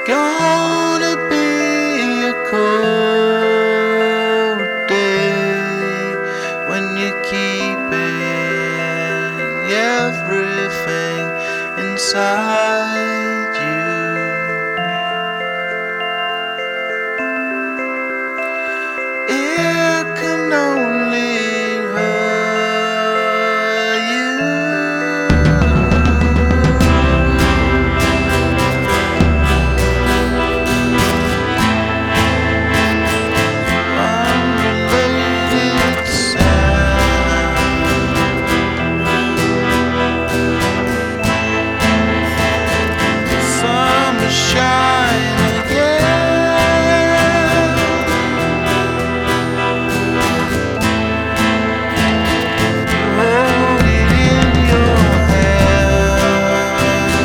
gonna be a cold day when you're keeping everything inside you. It can only hurt you. Unrelated sound. The sun will shine again. Hold it in your hand.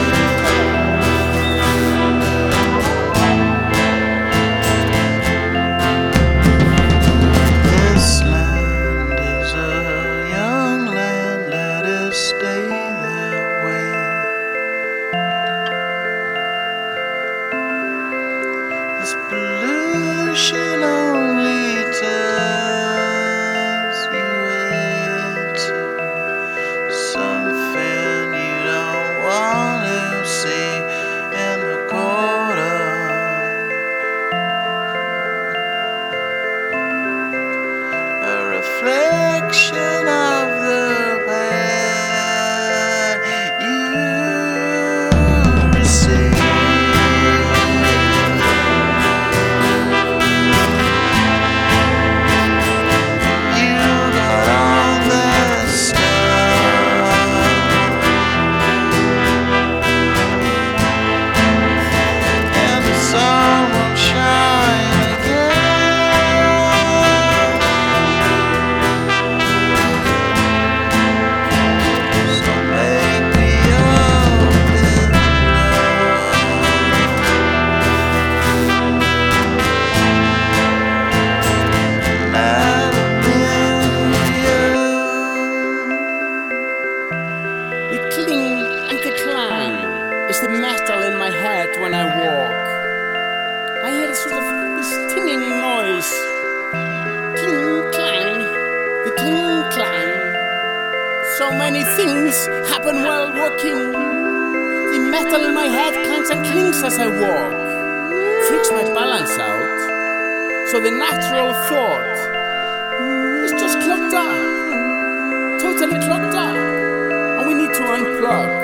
This land is a young land, let it stay that way. This pollution only turns you into something you don't want to see in the quarter. A reflection of the pain you receive. You got all that stuff, and the sun won't shine again. So make me open up. The cling and the clang is the metal in my head when I walk. I hear sort of this tinging noise. Cling clang, the cling clang. So many things happen while walking. The metal in my head clangs and clings as I walk. Freaks my balance out. So the natural thought is just clogged up. Totally clogged up. And we need to unplug.